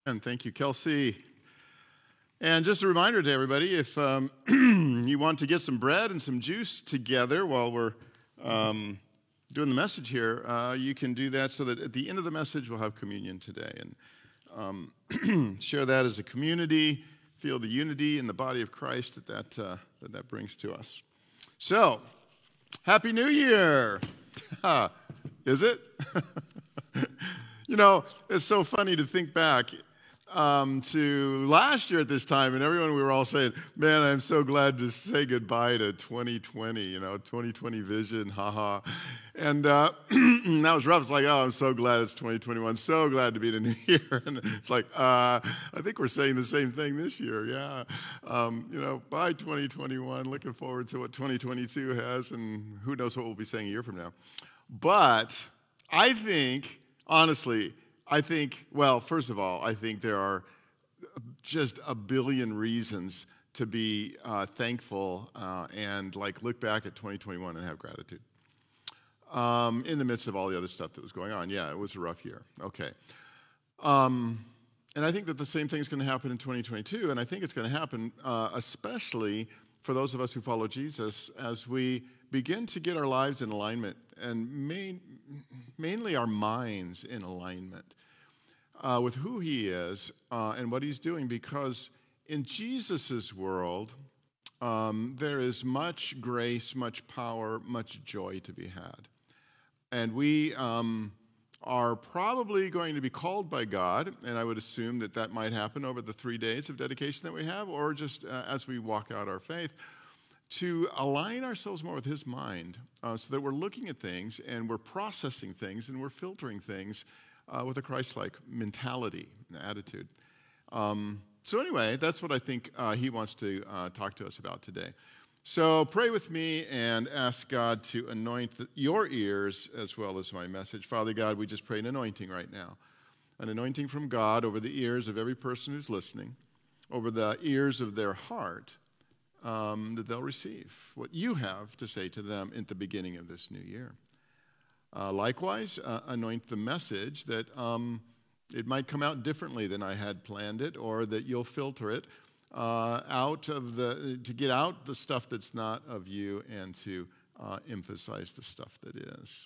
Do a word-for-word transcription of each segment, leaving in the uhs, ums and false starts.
And thank you, Kelsey. And just a reminder to everybody, if um, you want to get some bread and some juice together while we're um, doing the message here, uh, you can do that so that at the end of the message we'll have communion today. And um, share that as a community, feel the unity in the body of Christ that that, uh, that, that brings to us. So, Happy New Year! Is it? You know, it's so funny to think back um, to last year at this time, and everyone, we were all saying, man, I'm so glad to say goodbye to twenty twenty, you know, twenty twenty vision, haha. And uh, that was rough. It's like, oh, I'm so glad it's twenty twenty-one, so glad to be in a new year. And it's like, uh, I think we're saying the same thing this year, yeah. Um, you know, bye twenty twenty-one, looking forward to what twenty twenty-two has, and who knows what we'll be saying a year from now. But I think, honestly, I think, well, first of all, I think there are just a billion reasons to be uh, thankful uh, and like look back at twenty twenty-one and have gratitude. Um, in the midst of all the other stuff that was going on. Yeah, it was a rough year. Okay. Um, and I think that the same thing is going to happen in twenty twenty-two, and I think it's going to happen uh, especially for those of us who follow Jesus as we begin to get our lives in alignment and main, mainly our minds in alignment uh, with who he is uh, and what he's doing, because in Jesus' world, um, there is much grace, much power, much joy to be had. And we um, are probably going to be called by God, and I would assume that that might happen over the three days of dedication that we have, or just uh, as we walk out our faith, to align ourselves more with his mind uh, so that we're looking at things and we're processing things and we're filtering things uh, with a Christ-like mentality and attitude. Um, so anyway, that's what I think uh, he wants to uh, talk to us about today. So pray with me and ask God to anoint the, your ears as well as my message. Father God, we just pray an anointing right now, an anointing from God over the ears of every person who's listening, over the ears of their heart, um, that they'll receive what you have to say to them at the beginning of this new year. Uh, likewise, uh, anoint the message that um, it might come out differently than I had planned it, or that you'll filter it uh, out of the, to get out the stuff that's not of you and to uh, emphasize the stuff that is.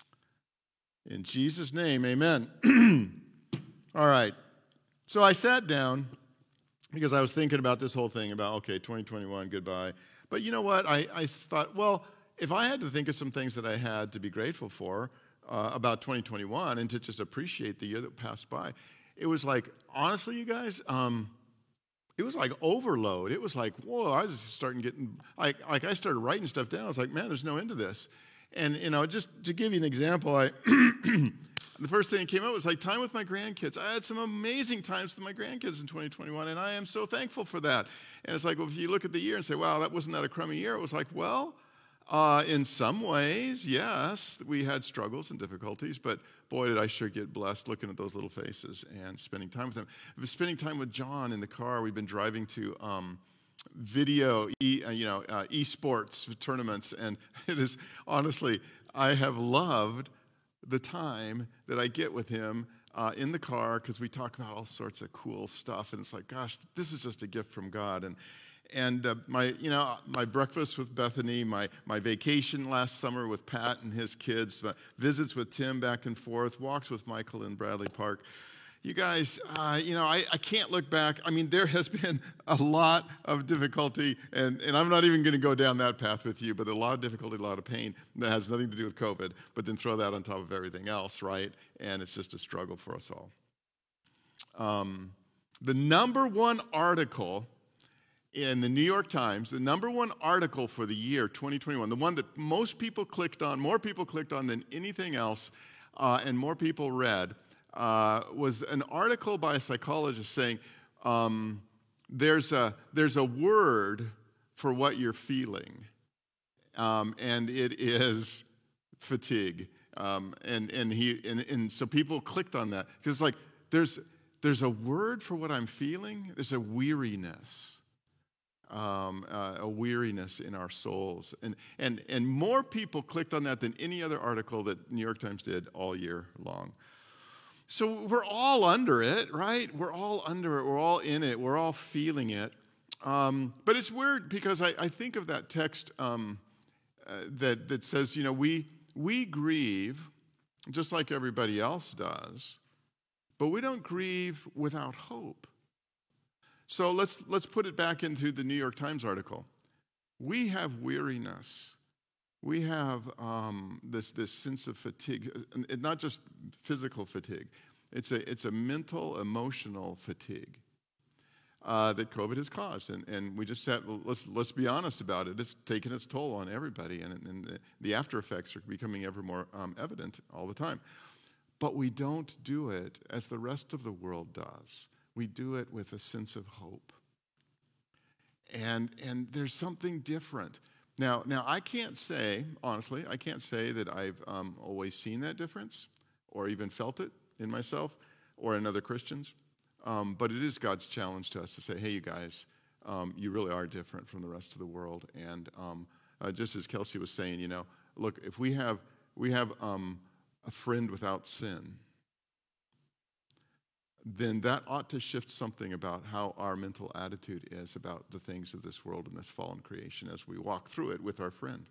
In Jesus' name, amen. All right. So I sat down because I was thinking about this whole thing about, okay, twenty twenty-one, goodbye. But you know what? I, I thought, well, if I had to think of some things that I had to be grateful for uh, about twenty twenty-one and to just appreciate the year that passed by, it was like, honestly, you guys, um, it was like overload. It was like, whoa, I was starting getting, like, like I started writing stuff down. I was like, man, there's no end to this. And, you know, just to give you an example, I the first thing that came up was like time with my grandkids. I had some amazing times with my grandkids in twenty twenty-one, and I am so thankful for that. And it's like, well, if you look at the year and say, wow, that wasn't that a crummy year? It was like, well, uh, in some ways, yes, we had struggles and difficulties, but boy, did I sure get blessed looking at those little faces and spending time with them. I was spending time with John in the car. We've been driving to um, video, e, uh, you know, uh, esports tournaments, and it is, honestly, I have loved the time that I get with him uh, in the car, because we talk about all sorts of cool stuff, and it's like, gosh, this is just a gift from God. And and uh, my, you know, my breakfast with Bethany, my my vacation last summer with Pat and his kids, uh, visits with Tim back and forth, walks with Michael in Bradley Park. You guys, uh, you know, I, I can't look back. I mean, there has been a lot of difficulty, and, and I'm not even going to go down that path with you, but a lot of difficulty, a lot of pain that has nothing to do with COVID, but then throw that on top of everything else, right? And it's just a struggle for us all. Um, the number one article in the New York Times, the number one article for the year twenty twenty-one, the one that most people clicked on, more people clicked on than anything else, uh, and more people read, Uh, was an article by a psychologist saying um, there's a there's a word for what you're feeling, um, and it is fatigue. Um, and and he and, and so people clicked on that because it's like there's there's a word for what I'm feeling. There's a weariness. Um, uh, a weariness in our souls, and and and more people clicked on that than any other article that New York Times did all year long. So we're all under it, right? We're all under it. We're all in it. We're all feeling it. Um, but it's weird because I, I think of that text um, uh, that, that says, you know, we, we grieve just like everybody else does, but we don't grieve without hope. So let's, let's put it back into the New York Times article. We have weariness. We have um, this, this sense of fatigue, not just physical fatigue. It's a, it's a mental, emotional fatigue uh, that COVID has caused. And, and we just said, well, let's, let's be honest about it. It's taken its toll on everybody, and, and the, the after effects are becoming ever more um, evident all the time. But we don't do it as the rest of the world does. We do it with a sense of hope. And, and there's something different. Now, now, I can't say, honestly, I can't say that I've um, always seen that difference or even felt it in myself or in other Christians. Um, but it is God's challenge to us to say, hey, you guys, um, you really are different from the rest of the world. And um, uh, just as Kelsey was saying, you know, look, if we have, we have um, a friend without sin, then that ought to shift something about how our mental attitude is about the things of this world and this fallen creation as we walk through it with our friend.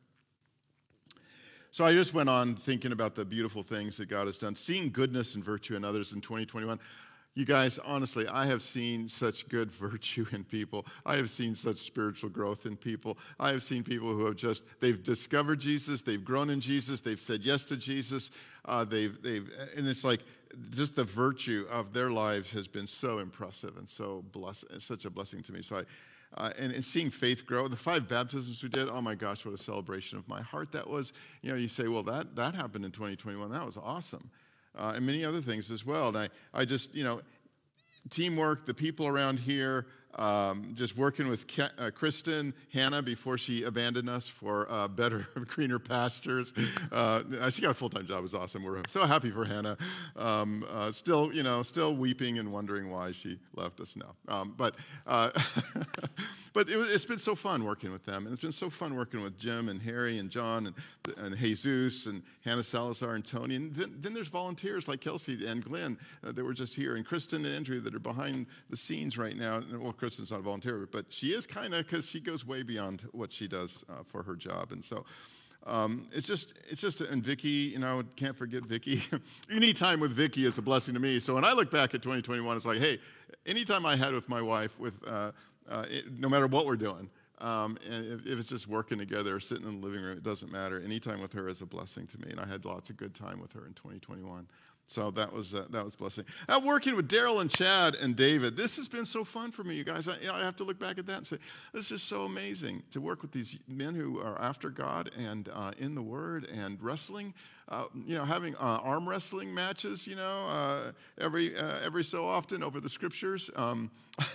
So I just went on thinking about the beautiful things that God has done, seeing goodness and virtue in others in twenty twenty-one. You guys, honestly, I have seen such good virtue in people. I have seen such spiritual growth in people. I have seen people who have just, they've discovered Jesus, they've grown in Jesus, they've said yes to Jesus, uh, they've, they've, and it's like, just the virtue of their lives has been so impressive and so bless, such a blessing to me. So I, uh, and, and seeing faith grow, the five baptisms we did, oh my gosh, what a celebration of my heart that was. You know, you say, well, that, that happened in twenty twenty-one. That was awesome. Uh, and many other things as well. And I, I just, you know, teamwork, the people around here, um, just working with Ke- uh, Kristen, Hannah, before she abandoned us for uh, better, greener pastures. Uh, she got a full-time job. It was awesome. We're so happy for Hannah. Um, uh, still, you know, still weeping and wondering why she left us now. Um, but uh, but it was, it's been so fun working with them. And it's been so fun working with Jim and Harry and John and, and Jesus and Hannah Salazar and Tony. And then, then there's volunteers like Kelsey and Glenn uh, that were just here, and Kristen and Andrew that are behind the scenes right now. And, well, Kristen's not a volunteer, but she is kind of, because she goes way beyond what she does uh, for her job. And so um, it's just, it's just, and Vicky, you know, can't forget Vicky. Any time with Vicky is a blessing to me. So when I look back at twenty twenty-one, it's like, hey, anytime I had with my wife, with uh, uh, it, no matter what we're doing, um, and if, if it's just working together or sitting in the living room, it doesn't matter. Any time with her is a blessing to me. And I had lots of good time with her in twenty twenty-one. So that was uh, that was a blessing. Uh, working with Daryl and Chad and David, this has been so fun for me, you guys. I, you know, I have to look back at that and say, this is so amazing to work with these men who are after God and uh, in the Word and wrestling. Uh, you know, having uh, arm wrestling matches, you know, uh, every uh, every so often over the Scriptures, um,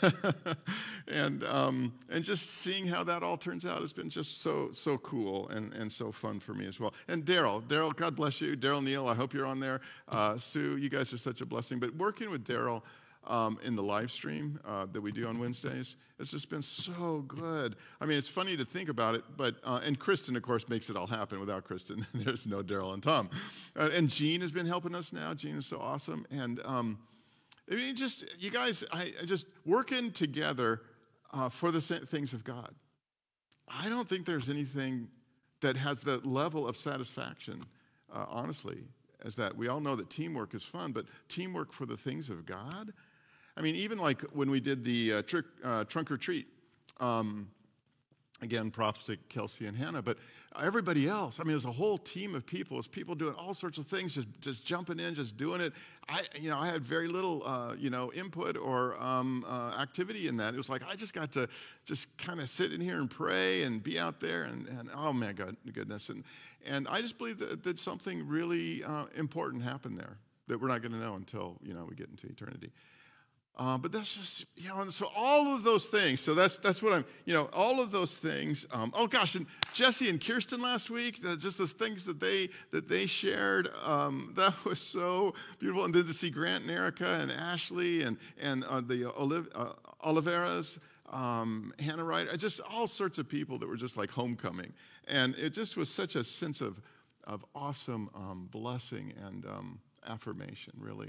and um, and just seeing how that all turns out has been just so so cool and, and so fun for me as well. And Daryl, Daryl, God bless you, Daryl Neal. I hope you're on there. Uh, Sue, you guys are such a blessing. But working with Daryl um, in the live stream uh, that we do on Wednesdays, it's just been so good. I mean, it's funny to think about it, but, uh, and Kristen, of course, makes it all happen. Without Kristen, there's no Daryl and Tom. Uh, and Jean has been helping us now. Jean is so awesome. And um, I mean, just, you guys, I, I just working together uh, for the things of God. I don't think there's anything that has that level of satisfaction, uh, honestly, as that. We all know that teamwork is fun, but teamwork for the things of God? I mean, even like when we did the uh, trick, uh, trunk or treat, um, again, props to Kelsey and Hannah, but everybody else, I mean, there's a whole team of people. It's people doing all sorts of things, just, just jumping in, just doing it. I, you know, I had very little, uh, you know, input or um, uh, activity in that. It was like I just got to just kind of sit in here and pray and be out there, and, and oh man, God, goodness, and and I just believe that, that something really uh, important happened there that we're not going to know until, you know, we get into eternity. Uh, but that's just, you know, and so all of those things, so that's that's what I'm, you know, all of those things, um, oh gosh, and Jesse and Kirsten last week, the, just those things that they that they shared, um, that was so beautiful. And then to see Grant and Erica and Ashley and, and uh, the Oliv- uh, Oliveras, um, Hannah Wright, just all sorts of people that were just like homecoming. And it just was such a sense of, of awesome um, blessing and um, affirmation, really.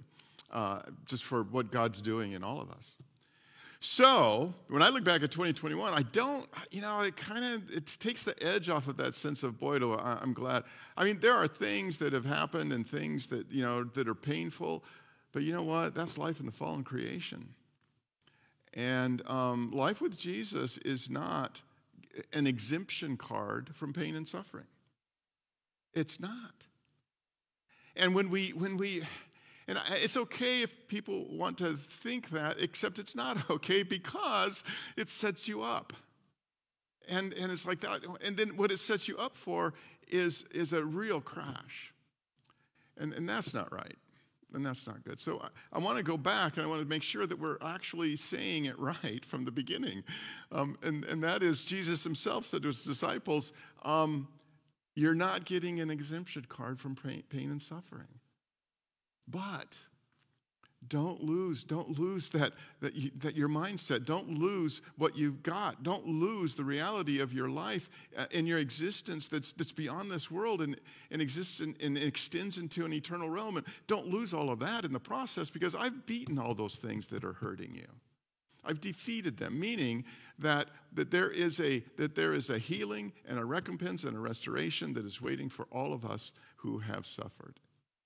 uh, just for what God's doing in all of us. So when I look back at twenty twenty-one, I don't, you know, it kind of, it takes the edge off of that sense of, boy, do I, I'm glad. I mean, there are things that have happened and things that, you know, that are painful, but you know what? That's life in the fallen creation. And um, life with Jesus is not an exemption card from pain and suffering. It's not. And when we, when we, and it's okay if people want to think that, except it's not okay because it sets you up. And and it's like that. And then what it sets you up for is, is a real crash. And, and that's not right. And that's not good. So I, I want to go back and I want to make sure that we're actually saying it right from the beginning. Um, and, and that is, Jesus himself said to his disciples, um, you're not getting an exemption card from pain, pain and suffering. But don't lose, don't lose that, that, you, that your mindset. Don't lose what you've got. Don't lose the reality of your life uh, in your existence that's, that's beyond this world and, and exists in, and extends into an eternal realm. And don't lose all of that in the process, because I've beaten all those things that are hurting you. I've defeated them, meaning that, that, there is a, that there is a healing and a recompense and a restoration that is waiting for all of us who have suffered.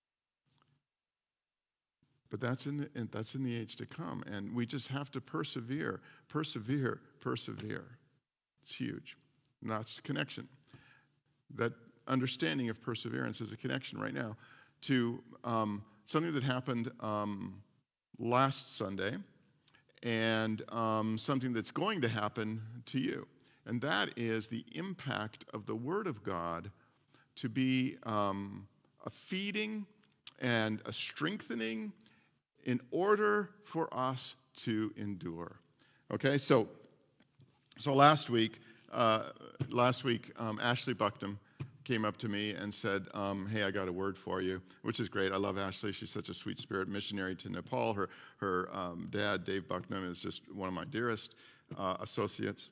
But that's in the that's in the age to come, and we just have to persevere, persevere, persevere. It's huge. And that's connection. That understanding of perseverance is a connection right now to um, something that happened um, last Sunday, and um, something that's going to happen to you, and that is the impact of the Word of God to be um, a feeding and a strengthening in order for us to endure. Okay, so so last week, uh, last week, um, Ashley Bucknam came up to me and said, um, "Hey, I got a word for you," which is great. I love Ashley. She's such a sweet spirit missionary to Nepal. Her her um, dad, Dave Bucknam, is just one of my dearest uh, associates.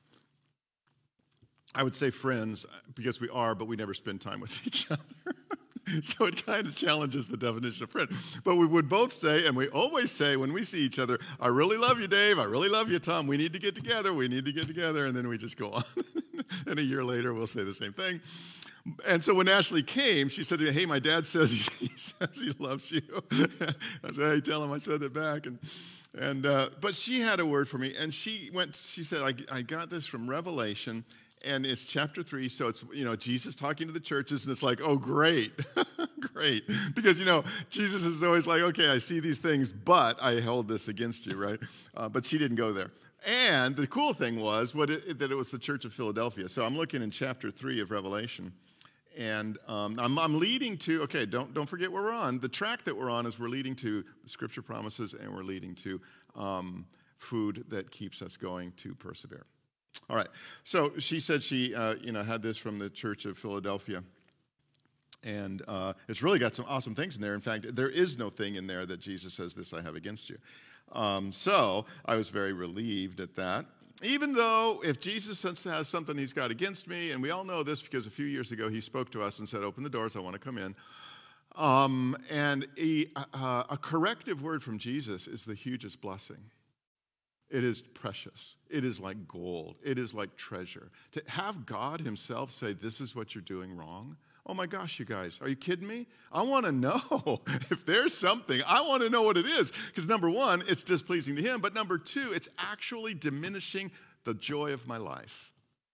I would say friends because we are, but we never spend time with each other. So it kind of challenges the definition of friend. But we would both say, and we always say when we see each other, I really love you, Dave. I really love you, Tom. We need to get together. We need to get together. And then we just go on. And a year later, we'll say the same thing. And so when Ashley came, she said to me, hey, my dad says he, he says he loves you. I said, hey, tell him I said it back. And and uh, but she had a word for me. And she went, she said, I, I got this from Revelation. And it's chapter three, so it's, you know, Jesus talking to the churches, and it's like, oh, great, great. Because, you know, Jesus is always like, okay, I see these things, but I hold this against you, right? Uh, but she didn't go there. And the cool thing was what it, that it was the Church of Philadelphia. So I'm looking in chapter three of Revelation, and um, I'm, I'm leading to, okay, don't, don't forget where we're on. The track that we're on is we're leading to Scripture promises, and we're leading to um, food that keeps us going to persevere. All right, so she said she, uh, you know, had this from the Church of Philadelphia, and uh, it's really got some awesome things in there. In fact, there is no thing in there that Jesus says, this I have against you. Um, so I was very relieved at that, even though if Jesus has something he's got against me, and we all know this because a few years ago he spoke to us and said, open the doors, I want to come in. Um, and a, uh, a corrective word from Jesus is the hugest blessing. It is precious. It is like gold. It is like treasure. To have God himself say, this is what you're doing wrong. Oh my gosh, you guys, are you kidding me? I want to know if there's something. I want to know what it is. Because number one, it's displeasing to him. But number two, it's actually diminishing the joy of my life.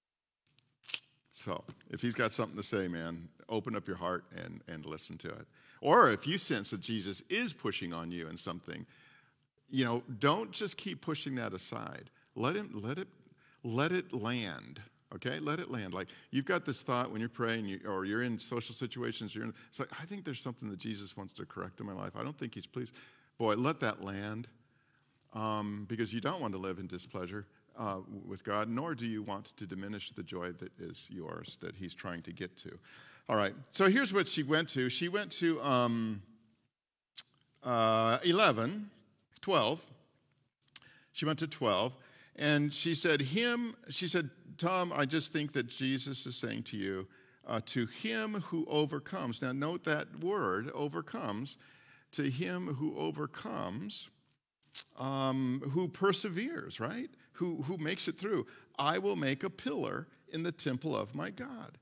So if he's got something to say, man, open up your heart and, and listen to it. Or if you sense that Jesus is pushing on you in something, you know, don't just keep pushing that aside. Let him, let it, let it land. Okay, let it land. Like you've got this thought when you're praying, you, or you're in social situations. You're in. It's like I think there's something that Jesus wants to correct in my life. I don't think he's pleased. Boy, let that land, um, because you don't want to live in displeasure uh, with God, nor do you want to diminish the joy that is yours that he's trying to get to. All right. So here's what she went to. She went to um, uh, eleven. twelve. She went to twelve, and she said, him, she said, Tom, I just think that Jesus is saying to you, uh, to him who overcomes. Now, note that word, overcomes. to him who overcomes, um, who perseveres, right? Who, who makes it through. I will make a pillar in the temple of my God.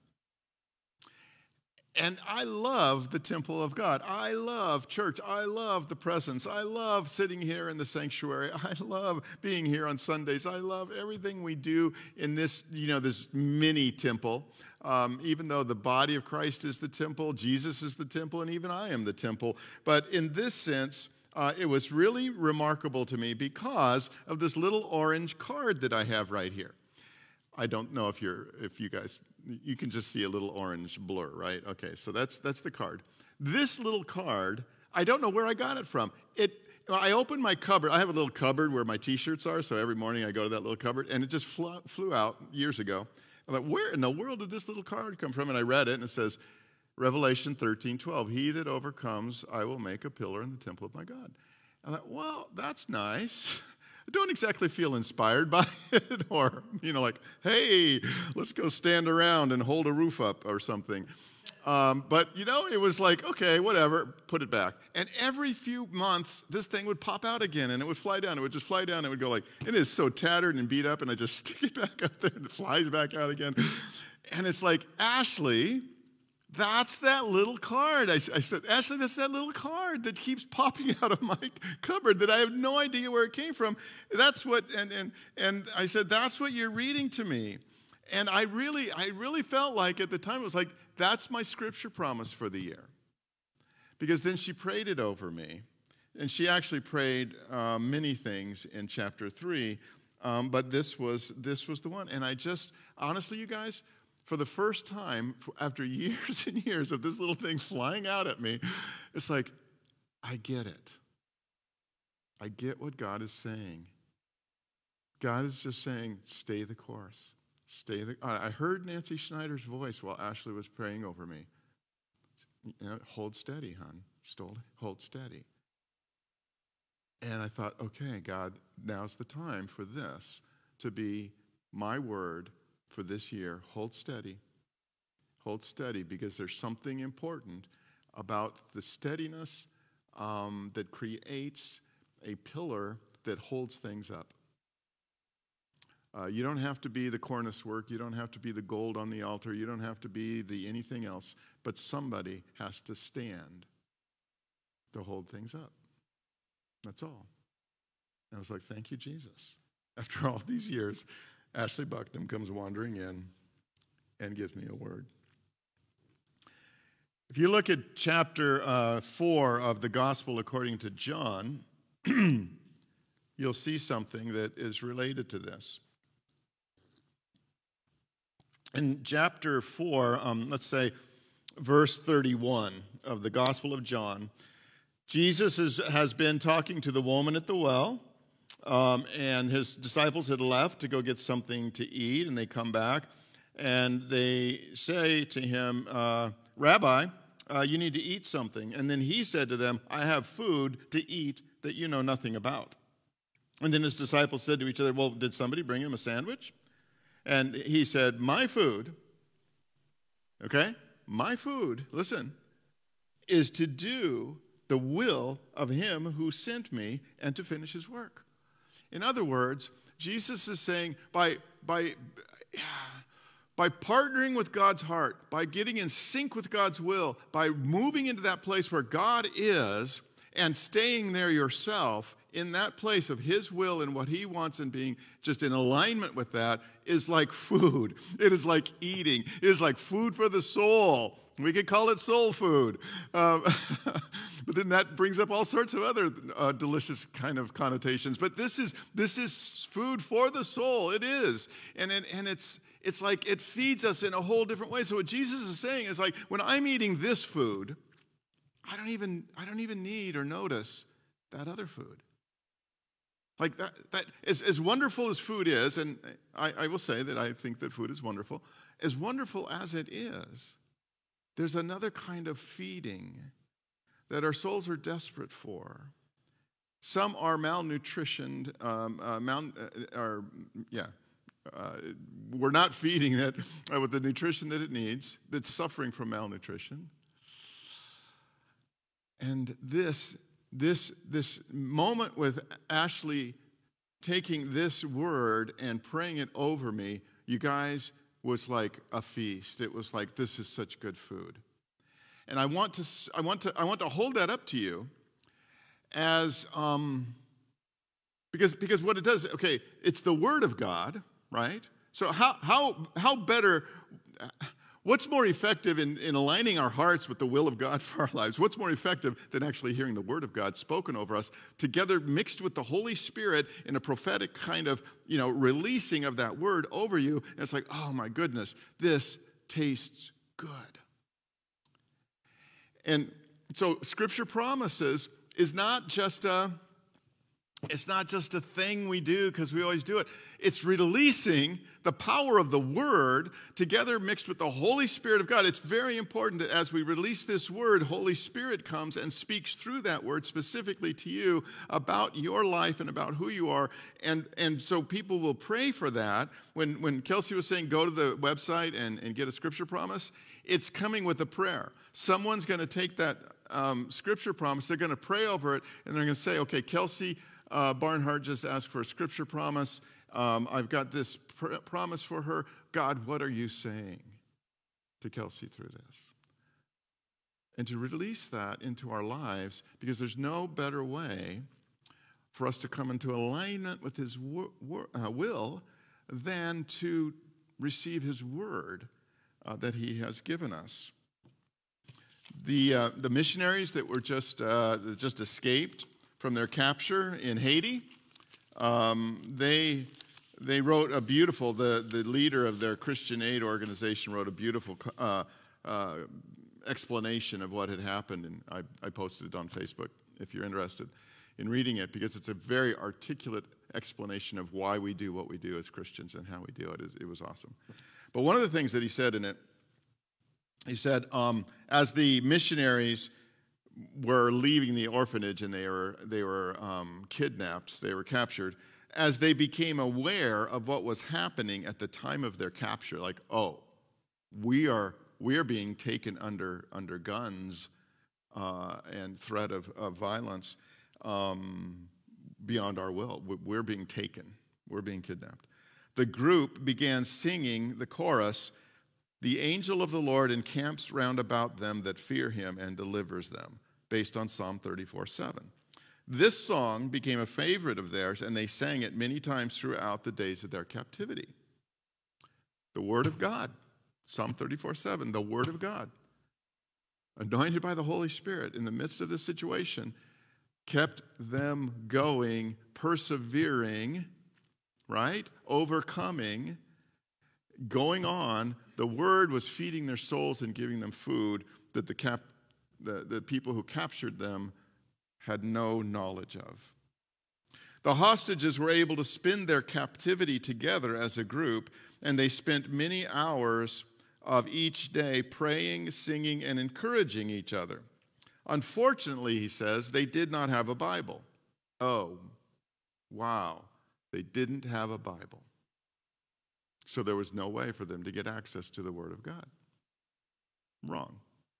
And I love the temple of God. I love church. I love the presence. I love sitting here in the sanctuary. I love being here on Sundays. I love everything we do in this, you know, this mini temple. Um, even though the body of Christ is the temple, Jesus is the temple, and even I am the temple. But in this sense, uh, it was really remarkable to me because of this little orange card that I have right here. I don't know if you're, if you guys, you can just see a little orange blur, right? Okay, so that's that's the card. This little card, I don't know where I got it from. It, I opened my cupboard. I have a little cupboard where my T-shirts are, so every morning I go to that little cupboard, and it just flew, flew out years ago. I thought, where in the world did this little card come from? And I read it, and it says, Revelation thirteen twelve, he that overcomes, I will make a pillar in the temple of my God. I thought, well, that's nice. I don't exactly feel inspired by it or, you know, like, hey, let's go stand around and hold a roof up or something. Um, but, you know, it was like, okay, whatever, put it back. And every few months, this thing would pop out again, and it would fly down. It would just fly down. It would go like, it is so tattered and beat up, and I just stick it back up there, and it flies back out again. And it's like, Ashley, that's that little card. I, I said, Ashley, that's that little card that keeps popping out of my cupboard that I have no idea where it came from. That's what, and and and I said, that's what you're reading to me. And I really, I really felt like at the time, it was like, that's my scripture promise for the year. Because then she prayed it over me. And she actually prayed uh, many things in chapter three. Um, but this was this was the one. And I just, honestly, you guys, for the first time, after years and years of this little thing flying out at me, it's like, I get it. I get what God is saying. God is just saying, stay the course. Stay the. I heard Nancy Schneider's voice while Ashley was praying over me. You know, hold steady, hon. Hold steady. And I thought, okay, God, now's the time for this to be my word for this year. Hold steady. Hold steady, because there's something important about the steadiness um, that creates a pillar that holds things up. Uh, you don't have to be the cornice work. You don't have to be the gold on the altar. You don't have to be the anything else. But somebody has to stand to hold things up. That's all. And I was like, thank you, Jesus. After all these years, Ashley Bucknam comes wandering in and gives me a word. If you look at chapter uh, four of the Gospel according to John, you'll see something that is related to this. In chapter four, um, let's say verse thirty-one of the Gospel of John, Jesus is, has been talking to the woman at the well, um, and his disciples had left to go get something to eat, and they come back, and they say to him, uh, Rabbi, uh, you need to eat something. And then he said to them, I have food to eat that you know nothing about. And then his disciples said to each other, well, did somebody bring him a sandwich? And he said, my food, okay, my food, listen, is to do the will of him who sent me and to finish his work. In other words, Jesus is saying by, by, by partnering with God's heart, by getting in sync with God's will, by moving into that place where God is and staying there yourself in that place of his will and what he wants and being just in alignment with that is like food. It is like eating. It is like food for the soul. We could call it soul food. Um, but then that brings up all sorts of other uh, delicious kind of connotations. But this is this is food for the soul. It is. And, and, and it's it's like it feeds us in a whole different way. So what Jesus is saying is like, when I'm eating this food, I don't even I don't even need or notice that other food. Like that, that as, as wonderful as food is, and I, I will say that I think that food is wonderful, as wonderful as it is, there's another kind of feeding that our souls are desperate for. Some are malnutritioned, um, uh, mal, uh, are, yeah, uh, we're not feeding it uh, with the nutrition that it needs, that's suffering from malnutrition. And this, this, this moment with Ashley taking this word and praying it over me, you guys, was like a feast. It was like, this is such good food. And I want to, I want to, I want to hold that up to you as, um, because, because what it does, okay, it's the Word of God, right? So how, how, how better, what's more effective in, in aligning our hearts with the will of God for our lives? What's more effective than actually hearing the Word of God spoken over us, together mixed with the Holy Spirit in a prophetic kind of, you know, releasing of that Word over you? And it's like, oh my goodness, this tastes good. And so Scripture promises is not just a, it's not just a thing we do because we always do it. It's releasing the power of the Word together mixed with the Holy Spirit of God. It's very important that as we release this Word, Holy Spirit comes and speaks through that Word specifically to you about your life and about who you are. And, and so people will pray for that. When, when Kelsey was saying go to the website and, and get a Scripture promise, it's coming with a prayer. Someone's going to take that um, Scripture promise, they're going to pray over it, and they're going to say, okay, Kelsey Uh, Barnhart just asked for a Scripture promise. Um, I've got this pr- promise for her. God, what are you saying to Kelsey through this? And to release that into our lives, because there's no better way for us to come into alignment with His wor- wor- uh, will than to receive His Word uh, that He has given us. The uh, the missionaries that were just uh, that just escaped from their capture in Haiti, um, they they wrote a beautiful, the, the leader of their Christian aid organization wrote a beautiful uh, uh, explanation of what had happened, and I, I posted it on Facebook if you're interested in reading it, because it's a very articulate explanation of why we do what we do as Christians and how we do it. It, it was awesome. But one of the things that he said in it, he said, um, as the missionaries were leaving the orphanage and they were they were um, kidnapped, they were captured, as they became aware of what was happening at the time of their capture, like, oh, we are we are being taken under under guns uh, and threat of, of violence um, beyond our will. We're being taken. We're being kidnapped. The group began singing the chorus, "The angel of the Lord encamps round about them that fear him and delivers them," based on Psalm thirty-four seven. This song became a favorite of theirs, and they sang it many times throughout the days of their captivity. The Word of God, Psalm thirty-four seven, the Word of God, anointed by the Holy Spirit in the midst of this situation, kept them going, persevering, right? Overcoming, going on. The Word was feeding their souls and giving them food that the cap The, the people who captured them had no knowledge of. The hostages were able to spend their captivity together as a group, and they spent many hours of each day praying, singing, and encouraging each other. Unfortunately, he says, they did not have a Bible. Oh, wow. They didn't have a Bible. So there was no way for them to get access to the Word of God. Wrong.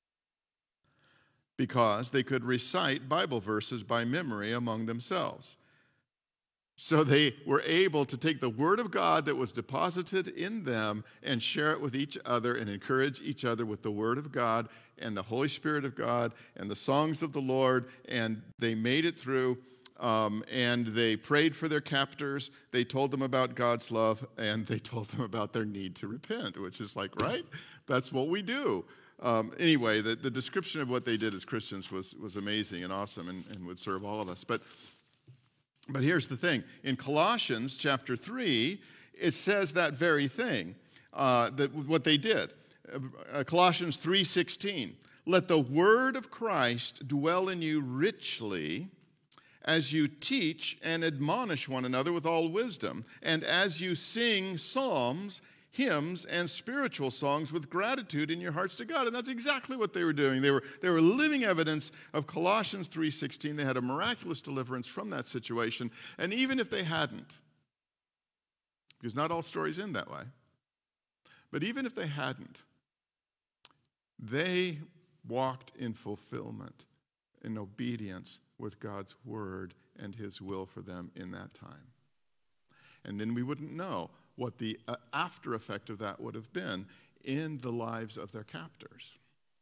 Because they could recite Bible verses by memory among themselves. So they were able to take the Word of God that was deposited in them and share it with each other and encourage each other with the Word of God and the Holy Spirit of God and the songs of the Lord, and they made it through, um, and they prayed for their captors. They told them about God's love, and they told them about their need to repent, which is like, right? That's what we do. Um, anyway, the, the description of what they did as Christians was, was amazing and awesome and, and would serve all of us. But, but here's the thing. In Colossians chapter three, it says that very thing, uh, that what they did. Uh, Colossians three sixteen, "Let the word of Christ dwell in you richly as you teach and admonish one another with all wisdom, and as you sing psalms, hymns, and spiritual songs with gratitude in your hearts to God." And that's exactly what they were doing. They were, they were living evidence of Colossians three sixteen. They had a miraculous deliverance from that situation. And even if they hadn't, because not all stories end that way, but even if they hadn't, they walked in fulfillment in obedience with God's word and his will for them in that time. And then we wouldn't know what the uh, after effect of that would have been in the lives of their captors.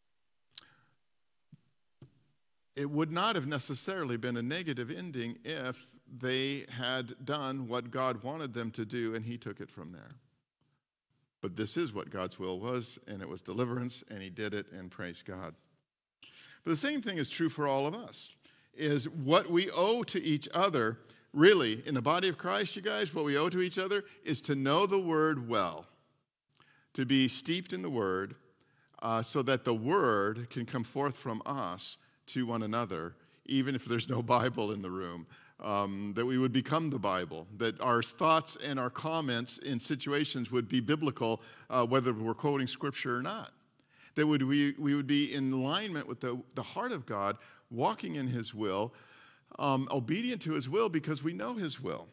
It would not have necessarily been a negative ending if they had done what God wanted them to do and he took it from there. But this is what God's will was, and it was deliverance, and he did it, and praise God. But the same thing is true for all of us, is what we owe to each other, really, in the body of Christ, you guys, what we owe to each other is to know the word well, to be steeped in the word, uh, so that the word can come forth from us to one another, even if there's no Bible in the room, um, that we would become the Bible, that our thoughts and our comments in situations would be biblical, uh, whether we're quoting Scripture or not, that would we, we would be in alignment with the, the heart of God, walking in his will, um, obedient to his will because we know his will.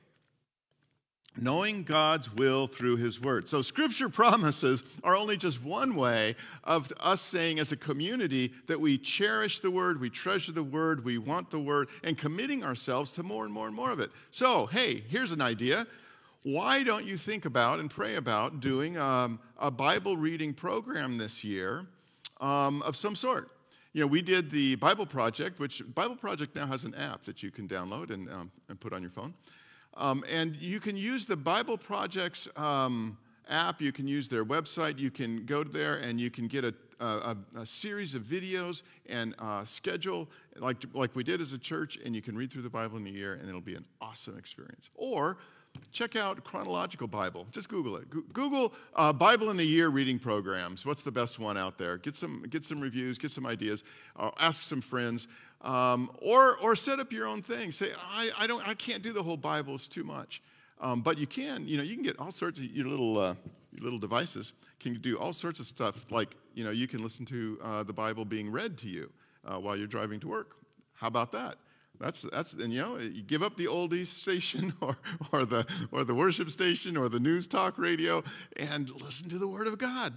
Knowing God's will through his word. So Scripture promises are only just one way of us saying as a community that we cherish the word, we treasure the word, we want the word, and committing ourselves to more and more and more of it. So, hey, here's an idea. Why don't you think about and pray about doing um, a Bible reading program this year um, of some sort? You know, we did the Bible Project, which Bible Project now has an app that you can download and, um, and put on your phone. Um, and you can use the Bible Project's um, app. You can use their website. You can go there and you can get a, a, a series of videos and uh, schedule like, like we did as a church, and you can read through the Bible in a year, and it'll be an awesome experience. Or check out Chronological Bible. Just Google it. Go- Google uh, Bible in a Year reading programs. What's the best one out there? Get some, get some reviews, get some ideas, uh, ask some friends. Um, or or set up your own thing. Say, I, I don't I can't do the whole Bible, it's too much. Um, but you can, you know, you can get all sorts of your little uh, your little devices can do all sorts of stuff. Like, you know, you can listen to uh, the Bible being read to you uh, while you're driving to work. How about that? That's that's and you know, you give up the oldies station or or the or the worship station or the news talk radio and listen to the Word of God.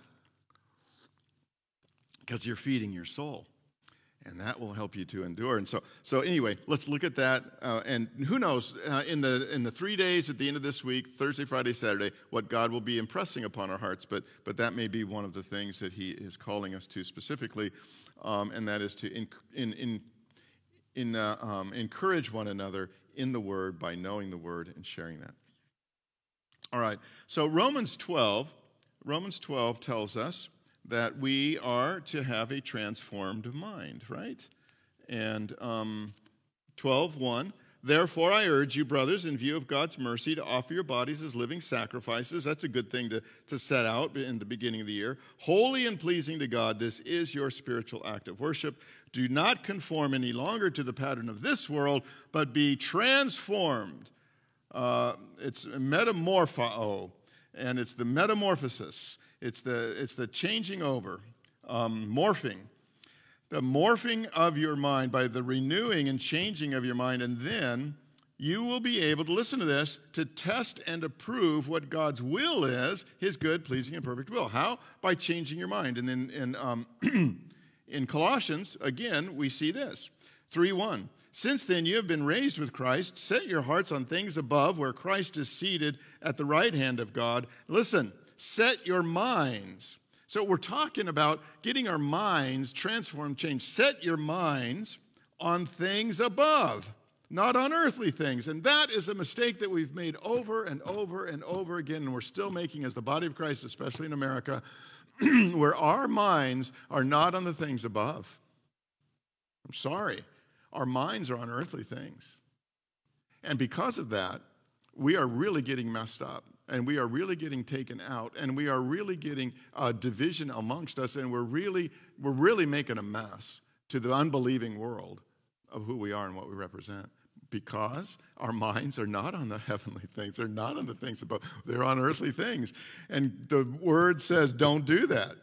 Because you're feeding your soul. And that will help you to endure. And so, so anyway, let's look at that. Uh, and who knows, uh, in the in the three days at the end of this week, Thursday, Friday, Saturday, what God will be impressing upon our hearts. But but that may be one of the things that he is calling us to specifically, um, and that is to in, in, in, in, uh, um, encourage one another in the Word by knowing the Word and sharing that. All right, so Romans twelve, Romans twelve tells us that we are to have a transformed mind, right? And um, twelve one, therefore I urge you, brothers, in view of God's mercy, to offer your bodies as living sacrifices. That's a good thing to, to set out in the beginning of the year. Holy and pleasing to God, this is your spiritual act of worship. Do not conform any longer to the pattern of this world, but be transformed. Uh, it's metamorpho, and it's the metamorphosis. It's the it's the changing over, um, morphing, the morphing of your mind by the renewing and changing of your mind, and then you will be able to, listen to this, to test and approve what God's will is, his good, pleasing, and perfect will. How? By changing your mind. And then in, um, in Colossians, again, we see this, three one. Since then you have been raised with Christ, set your hearts on things above, where Christ is seated at the right hand of God. Listen. Set your minds. So we're talking about getting our minds transformed, changed. Set your minds on things above, not on earthly things. And that is a mistake that we've made over and over and over again, and we're still making as the body of Christ, especially in America, where our minds are not on the things above. I'm sorry. Our minds are on earthly things. And because of that, we are really getting messed up. And we are really getting taken out, and we are really getting uh, division amongst us, and we're really we're really making a mess to the unbelieving world of who we are and what we represent, because our minds are not on the heavenly things. They're not on the things above. They're on earthly things. And the Word says, don't do that.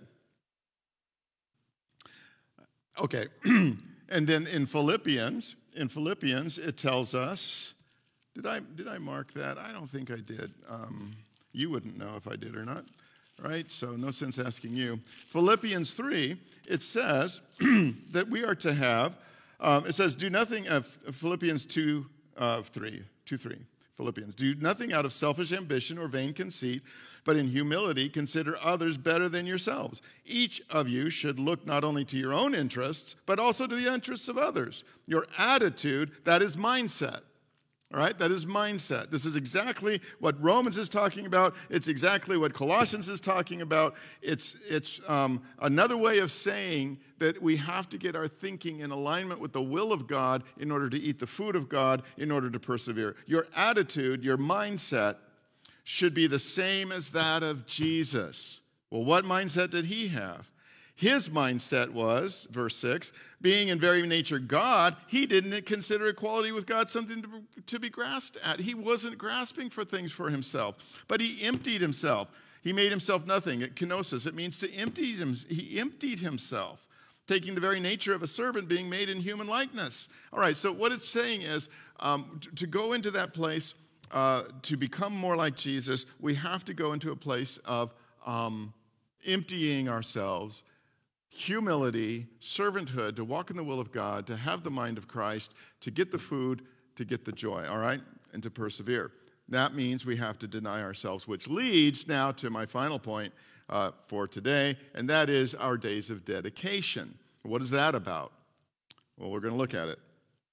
Okay, and then in Philippians, in Philippians, it tells us, Did I did I mark that? I don't think I did. Um, you wouldn't know if I did or not, right? So no sense asking you. Philippians three, it says that we are to have Um, it says, do nothing, uh, Philippians two, uh, three, two, three, Philippians, do nothing out of selfish ambition or vain conceit, but in humility consider others better than yourselves. Each of you should look not only to your own interests, but also to the interests of others. Your attitude, that is mindset. All right, that is mindset. This is exactly what Romans is talking about. It's exactly what Colossians is talking about. It's, it's um, another way of saying that we have to get our thinking in alignment with the will of God in order to eat the food of God, in order to persevere. Your attitude, your mindset should be the same as that of Jesus. Well, what mindset did he have? His mindset was, verse six, being in very nature God, he didn't consider equality with God something to, to be grasped at. He wasn't grasping for things for himself, but he emptied himself. He made himself nothing. At kenosis, it means to empty him. He emptied himself, taking the very nature of a servant, being made in human likeness. All right, so what it's saying is um, to, to go into that place, uh, to become more like Jesus, we have to go into a place of um, emptying ourselves, humility, servanthood, to walk in the will of God, to have the mind of Christ, to get the food, to get the joy, all right, and to persevere. That means we have to deny ourselves, which leads now to my final point uh, for today, and that is our days of dedication. What is that about? Well, we're going to look at it.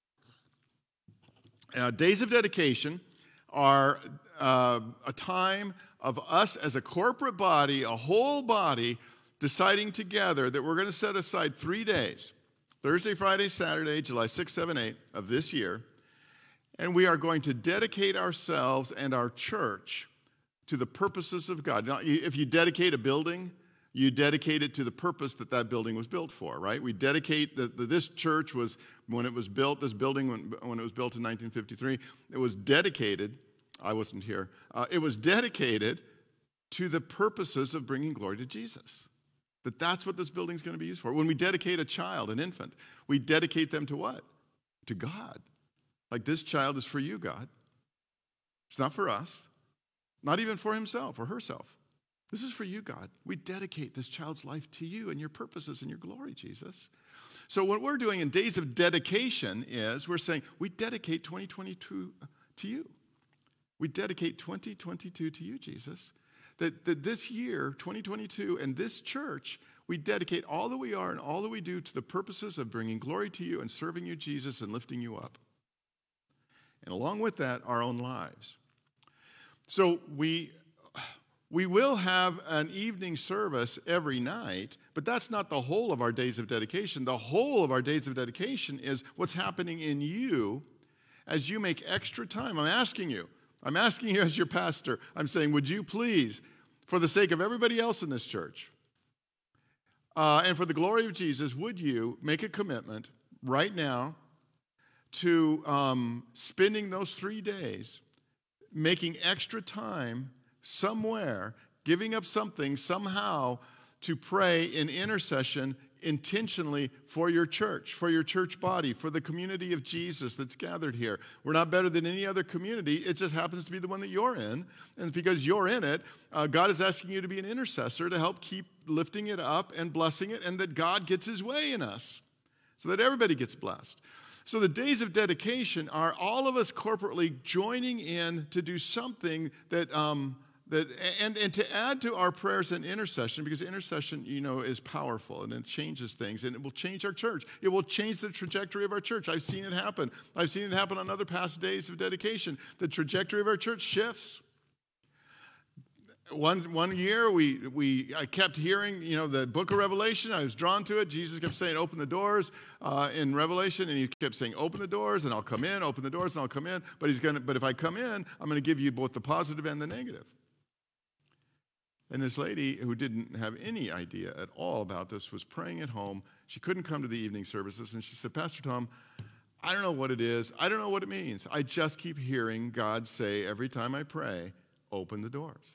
Uh, days of dedication are uh, a time of us as a corporate body, a whole body, deciding together that we're going to set aside three days, Thursday, Friday, Saturday, July sixth, seventh, eighth of this year, and we are going to dedicate ourselves and our church to the purposes of God. Now, if you dedicate a building, you dedicate it to the purpose that that building was built for, right? We dedicate, the, the, this church was, when it was built, this building, when, when it was built in nineteen fifty-three, it was dedicated, I wasn't here, uh, it was dedicated to the purposes of bringing glory to Jesus. That that's what this building is going to be used for. When we dedicate a child, an infant, we dedicate them to what? To God. Like, this child is for you, God. It's not for us. Not even for himself or herself. This is for you, God. We dedicate this child's life to you and your purposes and your glory, Jesus. So what we're doing in days of dedication is we're saying we dedicate twenty twenty-two to you. We dedicate twenty twenty-two to you, Jesus. That, that this year, twenty twenty-two, and this church, we dedicate all that we are and all that we do to the purposes of bringing glory to you and serving you, Jesus, and lifting you up. And along with that, our own lives. So we, we will have an evening service every night, but that's not the whole of our days of dedication. The whole of our days of dedication is what's happening in you as you make extra time. I'm asking you. I'm asking you as your pastor, I'm saying, would you please, for the sake of everybody else in this church, uh, and for the glory of Jesus, would you make a commitment right now to um, spending those three days, making extra time somewhere, giving up something somehow to pray in intercession intentionally for your church, for your church body, for the community of Jesus that's gathered here. We're not better than any other community. It just happens to be the one that you're in. And because you're in it, uh, God is asking you to be an intercessor to help keep lifting it up and blessing it, and that God gets his way in us so that everybody gets blessed. So the days of dedication are all of us corporately joining in to do something that um, That, and, and to add to our prayers and intercession, because intercession, you know, is powerful and it changes things and it will change our church. It will change the trajectory of our church. I've seen it happen. I've seen it happen on other past days of dedication. The trajectory of our church shifts. One, one year, we, we, I kept hearing, you know, the book of Revelation. I was drawn to it. Jesus kept saying, open the doors uh, in Revelation. And he kept saying, open the doors and I'll come in, open the doors and I'll come in. But he's gonna, but if I come in, I'm going to give you both the positive and the negative. And this lady who didn't have any idea at all about this was praying at home. She couldn't come to the evening services. And she said, Pastor Tom, I don't know what it is. I don't know what it means. I just keep hearing God say every time I pray, open the doors.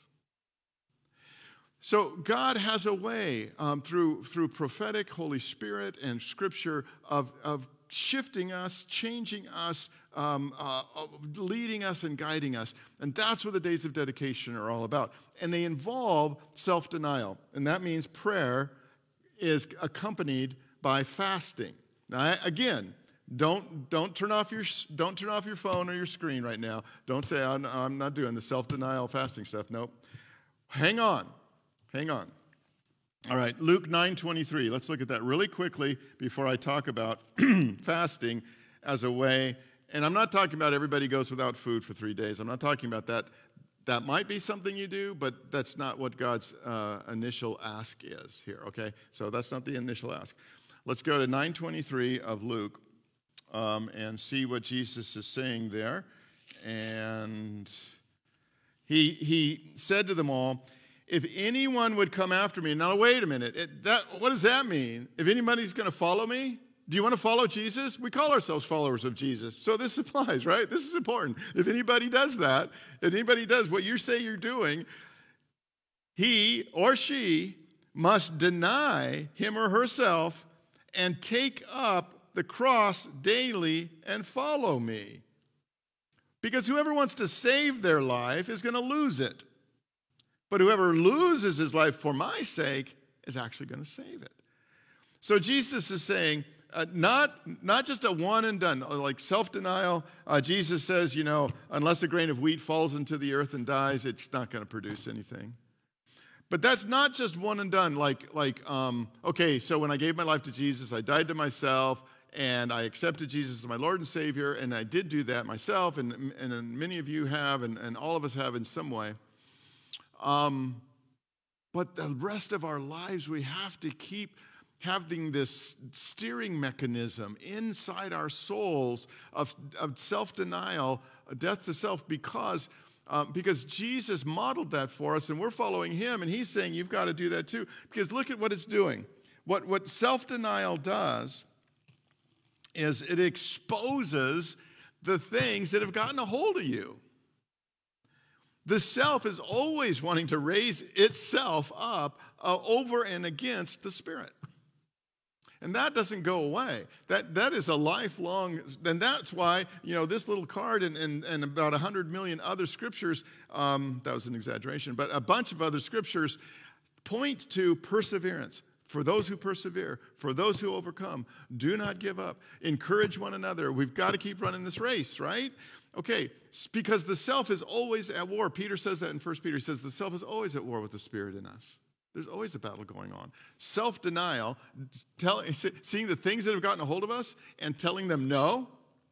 So God has a way um, through, through prophetic, Holy Spirit, and Scripture of, of shifting us, changing us, um, uh, leading us and guiding us. And that's what the days of dedication are all about. And they involve self-denial. And that means prayer is accompanied by fasting. Now, again, Don't don't turn off your don't turn off your phone or your screen right now. Don't say I'm, I'm not doing the self-denial fasting stuff. Nope. Hang on. Hang on. All right, Luke nine twenty-three. Let's look at that really quickly before I talk about fasting as a way. And I'm not talking about everybody goes without food for three days. I'm not talking about that. That might be something you do, but that's not what God's uh, initial ask is here, okay? So that's not the initial ask. Let's go to nine twenty-three of Luke um, and see what Jesus is saying there. And he, he said to them all, if anyone would come after me, now wait a minute, it, that, what does that mean? If anybody's going to follow me? Do you want to follow Jesus? We call ourselves followers of Jesus. So this applies, right? This is important. If anybody does that, if anybody does what you say you're doing, he or she must deny him or herself and take up the cross daily and follow me. Because whoever wants to save their life is going to lose it. But whoever loses his life for my sake is actually going to save it. So Jesus is saying, uh, not, not just a one and done, like self-denial. Uh, Jesus says, you know, unless a grain of wheat falls into the earth and dies, it's not going to produce anything. But that's not just one and done. Like, like um, okay, so when I gave my life to Jesus, I died to myself, and I accepted Jesus as my Lord and Savior, and I did do that myself, and, and many of you have, and, and all of us have in some way. Um, but the rest of our lives, we have to keep having this steering mechanism inside our souls of, of self-denial, death to self, because, uh, because Jesus modeled that for us, and we're following him, and he's saying you've got to do that too. Because look at what it's doing. What, what self-denial does is it exposes the things that have gotten a hold of you. The self is always wanting to raise itself up uh, over and against the Spirit. And that doesn't go away. That, that is a lifelong, and that's why, you know, this little card and, and, and about one hundred million other scriptures, um, that was an exaggeration, but a bunch of other scriptures point to perseverance. For those who persevere, for those who overcome, do not give up. Encourage one another. We've got to keep running this race, right? Okay, because the self is always at war. Peter says that in First Peter. He says the self is always at war with the Spirit in us. There's always a battle going on. Self-denial, tell, seeing the things that have gotten a hold of us and telling them no,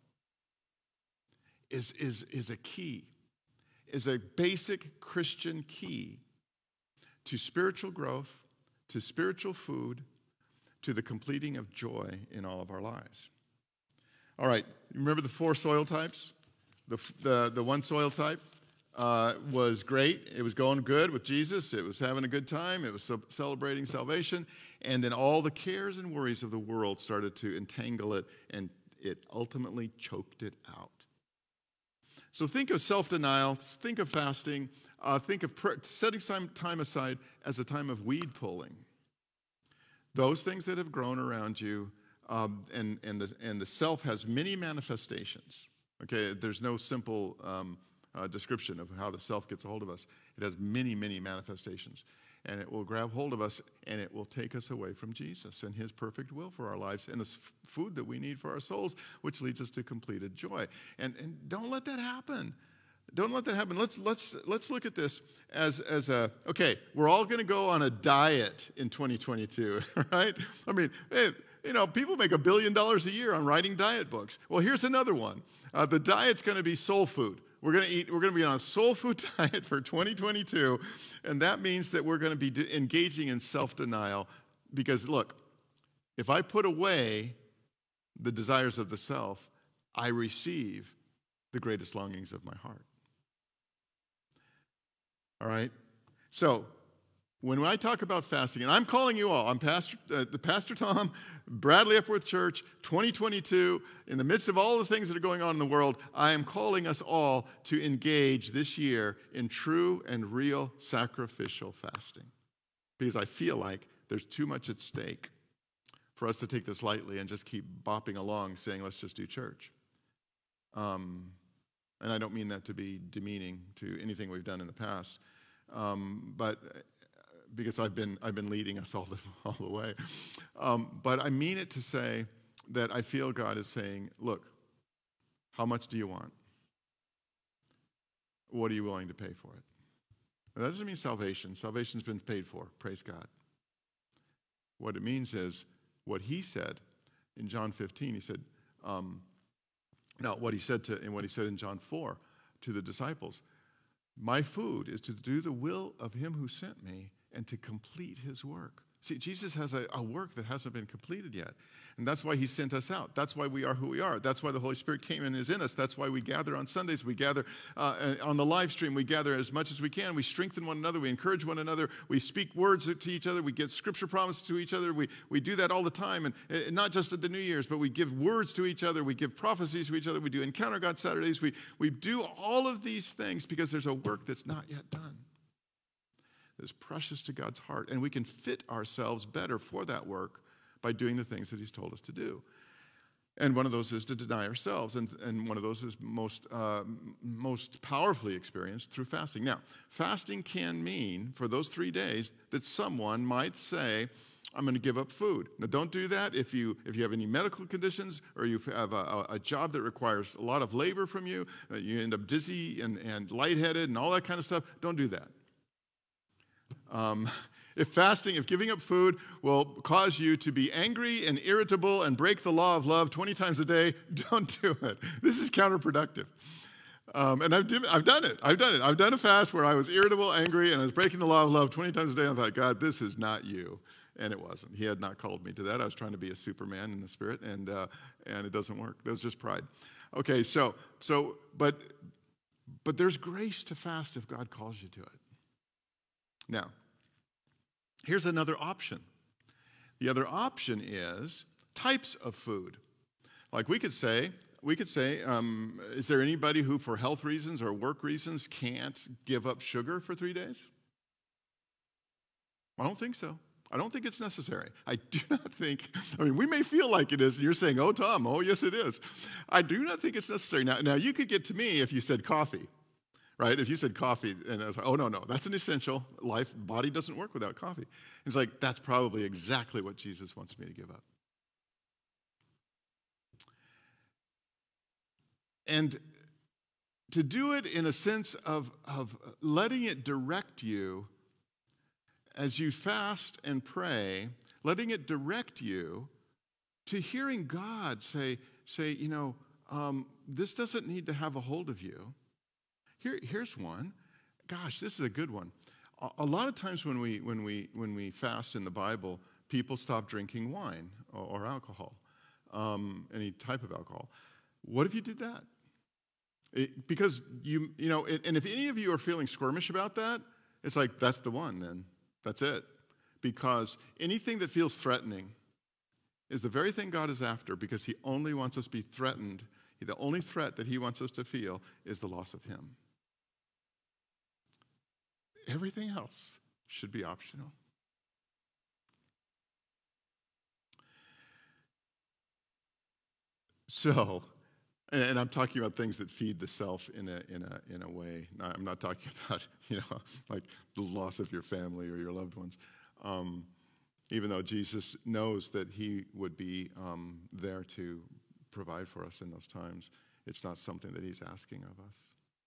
is, is, is a key, is a basic Christian key to spiritual growth, to spiritual food, to the completing of joy in all of our lives. All right, remember the four soil types? The, the, the one soil type uh, was great. It was going good with Jesus. It was having a good time. It was celebrating salvation. And then all the cares and worries of the world started to entangle it, and it ultimately choked it out. So think of self-denial. Think of fasting. Uh, think of pr- setting some time aside as a time of weed pulling. Those things that have grown around you, um, and, and, the, and the self has many manifestations. Okay, there's no simple um, uh, description of how the self gets a hold of us. It has many, many manifestations. And it will grab hold of us, and it will take us away from Jesus and his perfect will for our lives and the f- food that we need for our souls, which leads us to completed joy. And, and don't let that happen. Don't let that happen. Let's, let's, let's look at this as, as a, okay, we're all going to go on a diet in twenty twenty-two, right? I mean, hey, you know, people make a billion dollars a year on writing diet books. Well, here's another one. Uh, the diet's going to be soul food. We're going to eat. We're going to be on a soul food diet for twenty twenty-two, and that means that we're going to be de- engaging in self-denial. Because look, if I put away the desires of the self, I receive the greatest longings of my heart. All right. So when I talk about fasting, and I'm calling you all, I'm Pastor, uh, the Pastor Tom, Bradley Epworth Church, twenty twenty-two, in the midst of all the things that are going on in the world, I am calling us all to engage this year in true and real sacrificial fasting. Because I feel like there's too much at stake for us to take this lightly and just keep bopping along saying, let's just do church. Um, and I don't mean that to be demeaning to anything we've done in the past, um, but because I've been I've been leading us all the all the way. Um, but I mean it to say that I feel God is saying, look, how much do you want? What are you willing to pay for it? Now, that doesn't mean salvation. Salvation's been paid for. Praise God. What it means is what he said in John fifteen. He said, um, no, what he said to, and what he said in John four to the disciples. My food is to do the will of him who sent me and to complete his work. See, Jesus has a, a work that hasn't been completed yet. And that's why he sent us out. That's why we are who we are. That's why the Holy Spirit came and is in us. That's why we gather on Sundays. We gather uh, on the live stream. We gather as much as we can. We strengthen one another. We encourage one another. We speak words to each other. We give scripture promises to each other. We, we do that all the time. And, and not just at the New Year's, but we give words to each other. We give prophecies to each other. We do Encounter God Saturdays. We, we do all of these things because there's a work that's not yet done. Is precious to God's heart, and we can fit ourselves better for that work by doing the things that he's told us to do. And one of those is to deny ourselves, and, and one of those is most, uh, most powerfully experienced through fasting. Now, fasting can mean, for those three days, that someone might say, I'm going to give up food. Now, don't do that if you if you have any medical conditions or you have a, a job that requires a lot of labor from you, uh, you end up dizzy and, and lightheaded and all that kind of stuff. Don't do that. Um, if fasting, if giving up food will cause you to be angry and irritable and break the law of love twenty times a day, don't do it. This is counterproductive. Um, and I've, div- I've done it. I've done it. I've done a fast where I was irritable, angry, and I was breaking the law of love twenty times a day. I thought, God, this is not you. And it wasn't. He had not called me to that. I was trying to be a Superman in the spirit, and uh, and it doesn't work. That was just pride. Okay, so so but but there's grace to fast if God calls you to it. Now, here's another option. The other option is types of food. Like we could say, we could say, um, is there anybody who, for health reasons or work reasons, can't give up sugar for three days? I don't think so. I don't think it's necessary. I do not think, I mean, we may feel like it is, and you're saying, oh, Tom, oh, yes, it is. I do not think it's necessary. Now, now you could get to me if you said coffee. Right? If you said coffee, and I was like, oh, no, no, that's an essential. Life, body doesn't work without coffee. It's like, that's probably exactly what Jesus wants me to give up. And to do it in a sense of, of letting it direct you as you fast and pray, letting it direct you to hearing God say, say you know, um, this doesn't need to have a hold of you. Here, here's one. Gosh, this is a good one. A, a lot of times when we when we when we fast in the Bible, people stop drinking wine or, or alcohol, um, any type of alcohol. What if you did that? It, because you you know, it, and if any of you are feeling squirmish about that, it's like that's the one. Then that's it. Because anything that feels threatening is the very thing God is after. Because He only wants us to be threatened. The only threat that He wants us to feel is the loss of Him. Everything else should be optional. So, and I'm talking about things that feed the self in a in a in a way. I'm not talking about, you know, like the loss of your family or your loved ones. Um, even though Jesus knows that He would be um, there to provide for us in those times, it's not something that He's asking of us.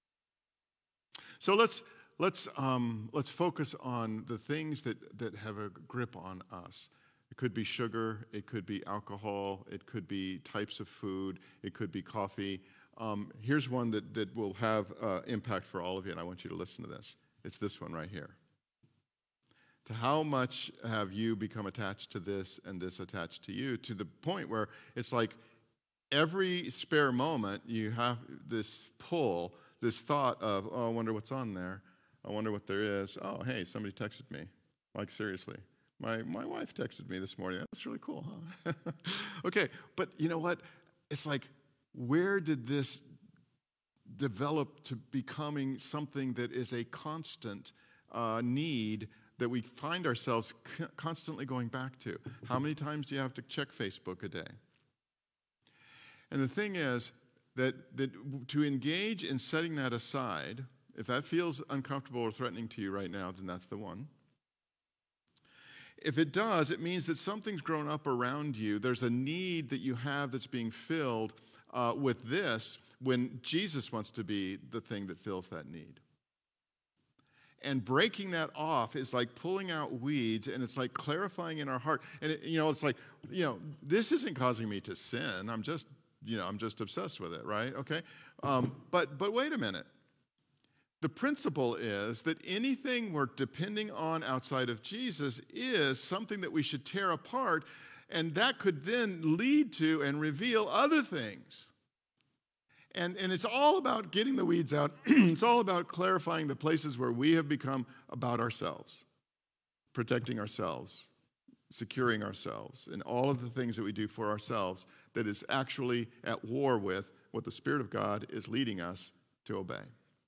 So let's let's um, let's focus on the things that, that have a grip on us. It could be sugar, it could be alcohol, it could be types of food, it could be coffee. Um, here's one that, that will have uh, impact for all of you, and I want you to listen to this. It's this one right here. To how much have you become attached to this and this attached to you, to the point where it's like every spare moment you have this pull, this thought of, oh, I wonder what's on there. I wonder what there is. Oh, hey, somebody texted me. Like, seriously. My my wife texted me this morning. That's really cool, huh? Okay, but you know what? It's like, where did this develop to becoming something that is a constant uh, need that we find ourselves c- constantly going back to? How many times do you have to check Facebook a day? And the thing is that, that to engage in setting that aside, if that feels uncomfortable or threatening to you right now, then that's the one. If it does, it means that something's grown up around you. There's a need that you have that's being filled uh, with this when Jesus wants to be the thing that fills that need. And breaking that off is like pulling out weeds, and it's like clarifying in our heart. And, it, you know, it's like, you know, this isn't causing me to sin. I'm just, you know, I'm just obsessed with it, right? Okay? Um, but but wait a minute. The principle is that anything we're depending on outside of Jesus is something that we should tear apart, and that could then lead to and reveal other things. And, and it's all about getting the weeds out. It's all about clarifying the places where we have become about ourselves, protecting ourselves, securing ourselves, and all of the things that we do for ourselves that is actually at war with what the Spirit of God is leading us to obey.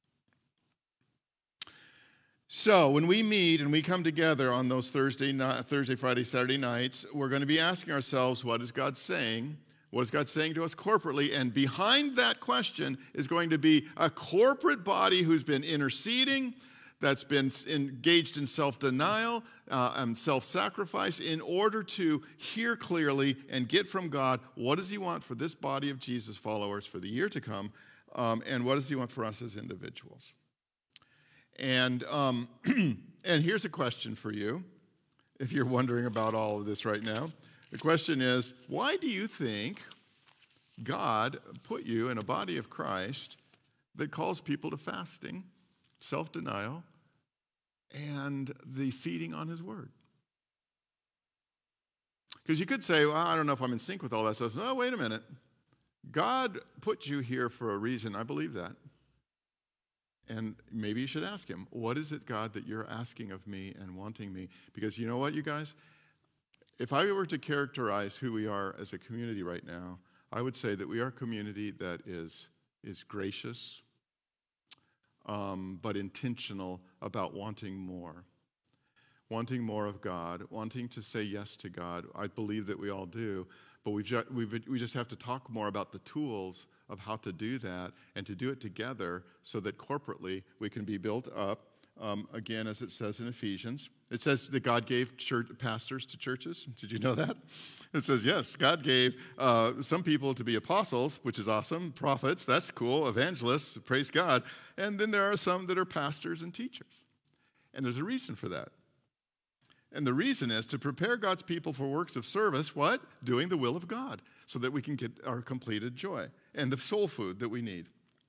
So when we meet and we come together on those Thursday, Thursday, Friday, Saturday nights, we're going to be asking ourselves, what is God saying? What is God saying to us corporately? And behind that question is going to be a corporate body who's been interceding, that's been engaged in self-denial uh, and self-sacrifice in order to hear clearly and get from God, what does he want for this body of Jesus followers for the year to come, um, and what does he want for us as individuals? And um, and here's a question for you, if you're wondering about all of this right now. The question is, why do you think God put you in a body of Christ that calls people to fasting, self-denial, and the feeding on his word? Because you could say, well, I don't know if I'm in sync with all that stuff. No, wait a minute. God put you here for a reason. I believe that. And maybe you should ask him, what is it, God, that you're asking of me and wanting me? Because you know what, you guys? If I were to characterize who we are as a community right now, I would say that we are a community that is, is gracious, um, but intentional about wanting more. Wanting more of God, wanting to say yes to God. I believe that we all do, but we've just, we've, we just have to talk more about the tools of how to do that and to do it together so that corporately we can be built up. Um, again, as it says in Ephesians, it says that God gave church, pastors to churches. Did you know that? It says, yes, God gave uh, some people to be apostles, which is awesome, prophets, that's cool, evangelists, praise God. And then there are some that are pastors and teachers. And there's a reason for that. And the reason is to prepare God's people for works of service, what? Doing the will of God, so that we can get our completed joy and the soul food that we need.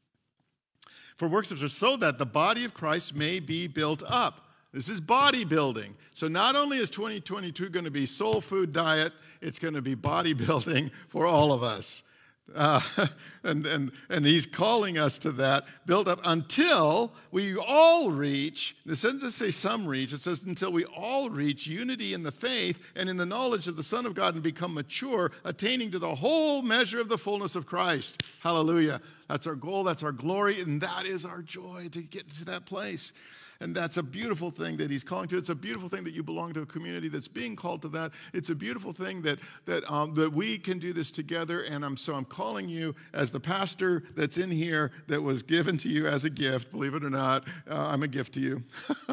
For works of service, so that the body of Christ may be built up. This is bodybuilding. So not only is twenty twenty-two going to be soul food diet, it's going to be bodybuilding for all of us. Uh, and, and, and he's calling us to that, build up until we all reach, it doesn't just say some reach, it says until we all reach unity in the faith and in the knowledge of the Son of God and become mature, attaining to the whole measure of the fullness of Christ. Hallelujah. That's our goal, that's our glory, and that is our joy to get to that place. And that's a beautiful thing that he's calling to. It's a beautiful thing that you belong to a community that's being called to that. It's a beautiful thing that that um, that we can do this together. And I'm so I'm calling you as the pastor that's in here that was given to you as a gift. Believe it or not, uh, I'm a gift to you.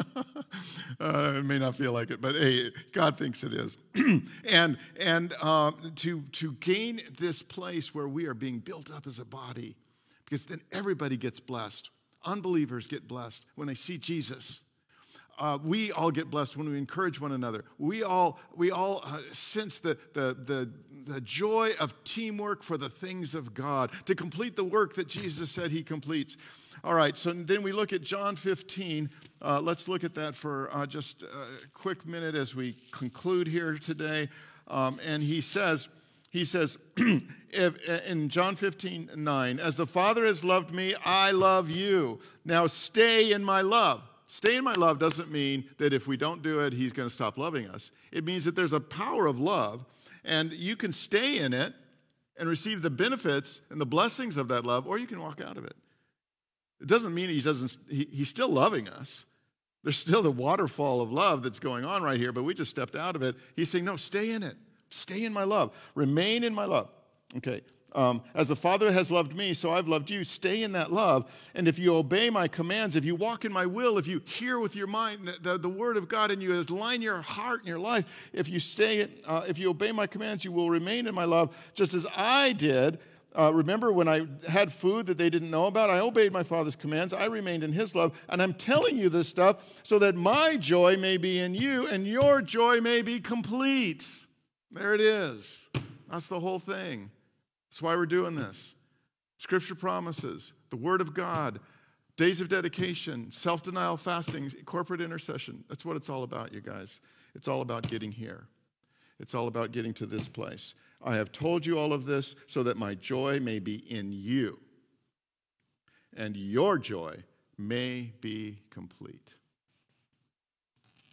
uh, it may not feel like it, but hey, God thinks it is. and and um, to to gain this place where we are being built up as a body, because then everybody gets blessed. Unbelievers get blessed when they see Jesus. Uh, we all get blessed when we encourage one another. We all we all uh, sense the, the, the, the joy of teamwork for the things of God, to complete the work that Jesus said he completes. All right, so then we look at John fifteen. Uh, let's look at that for uh, just a quick minute as we conclude here today. Um, and he says... He says if, in John fifteen nine, as the Father has loved me, I love you. Now stay in my love. Stay in my love doesn't mean that if we don't do it, he's going to stop loving us. It means that there's a power of love, and you can stay in it and receive the benefits and the blessings of that love, or you can walk out of it. It doesn't mean he doesn't, he, he's still loving us. There's still the waterfall of love that's going on right here, but we just stepped out of it. He's saying, no, stay in it. Stay in my love. Remain in my love. Okay. Um, as the Father has loved me, so I've loved you. Stay in that love. And if you obey my commands, if you walk in my will, if you hear with your mind the, the word of God and you align your heart and your life, if you stay, uh, if you obey my commands, you will remain in my love, just as I did. Uh, remember when I had food that they didn't know about? I obeyed my Father's commands. I remained in his love. And I'm telling you this stuff so that my joy may be in you and your joy may be complete. There it is. That's the whole thing. That's why we're doing this. Scripture promises, the Word of God, days of dedication, self-denial, fasting, corporate intercession. That's what it's all about, you guys. It's all about getting here. It's all about getting to this place. I have told you all of this so that my joy may be in you and your joy may be complete.